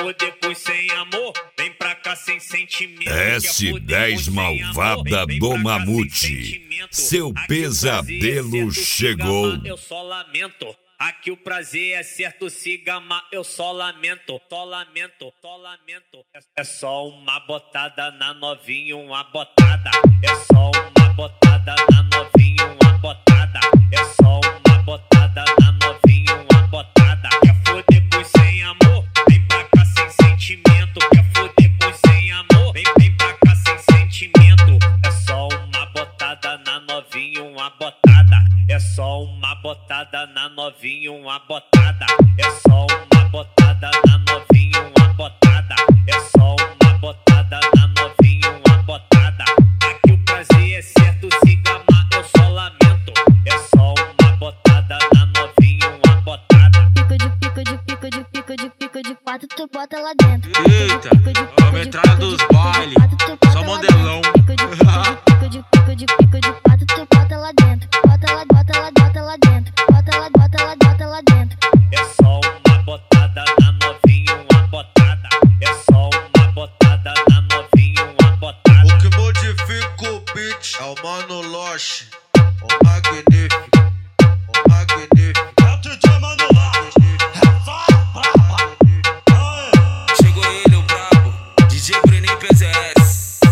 foder com sem amor, vem pra cá sem sentimento. S10 malvada do Mamute, seu pesadelo chegou. Eu só lamento. Aqui o prazer é certo, siga, mas eu só lamento, só lamento, só lamento. É só uma botada na novinha, uma botada. É só uma botada na novinha, uma botada. É só uma botada na novinha, uma botada. Quer foder com sem amor? Vem pra cá sem sentimento. Quer foder com sem amor? Vem pra cá sem sentimento. É só uma botada na novinha, uma botada. É só uma botada na novinha, uma botada. É só uma botada na novinha, uma botada. É só uma botada na novinha, uma botada. Aqui o prazer é certo, siga, mas eu só lamento. É só uma botada na novinha, uma botada. Pico de quatro, tu bota lá dentro. Eita, a metralha dos baile, só modelão. Pico de quatro, tu bota lá dentro. Bota lá dentro. Bota lá dentro. É só uma botada na novinha, uma botada. É só uma botada na novinha, uma botada. O que modifica o beat é o Mano Loche, o magnífico, o magnífico. É o DJ Mano Loche, é só braba. Chegou ele, o brabo, DJ Brenin PZS.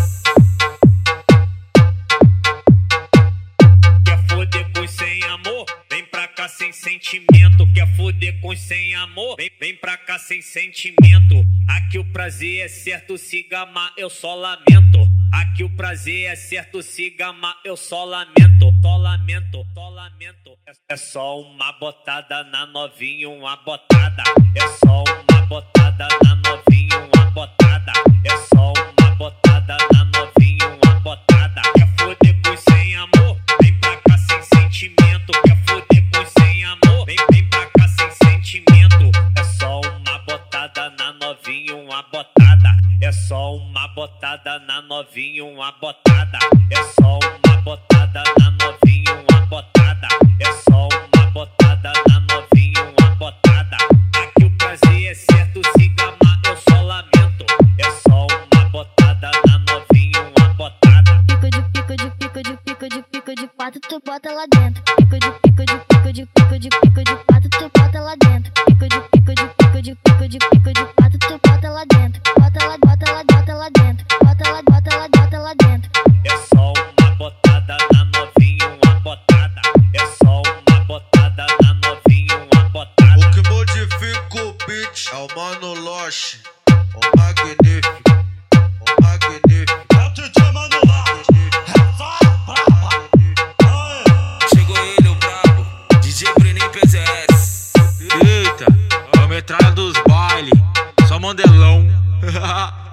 Quer foder com sem amor? Vem pra cá sem sentimento. Quer foder com sem amor? Vem pra cá sem sentimento. Aqui o prazer é certo, siga, mas eu só lamento. Aqui o prazer é certo, siga, mas eu só lamento. Só lamento, só lamento. É só uma botada na novinha, uma botada. É só uma botada na novinha, uma botada. É só uma botada na novinha, uma botada. Quer foder com sem amor? Vem pra cá sem sentimento. Quer foder com sem amor? Vem pra cá sem sentimento. É só uma botada na novinha, uma botada. É só uma botada na novinha, uma botada. É só uma botada na novinha, uma botada. É só uma botada na novinha, uma botada. Aqui o prazer é certo, siga, mas eu só lamento. É só uma botada na novinha, uma botada. Pico de quatro, tu bota lá dentro. Pico de quatro, tu bota lá dentro. Pico de quatro, tu bota lá dentro. Bota lá dentro. Bota lá dentro. É só uma botada na novinha, uma botada. É só uma botada na novinha, uma botada. O que modifica o beat é o Mano Loche, o magnífico, o magnífico. É o DJ Mano Loche, é só braba. Chegou ele, o brabo, DJ Brenin PZS. Eita, a metralha dos baile, só modelão.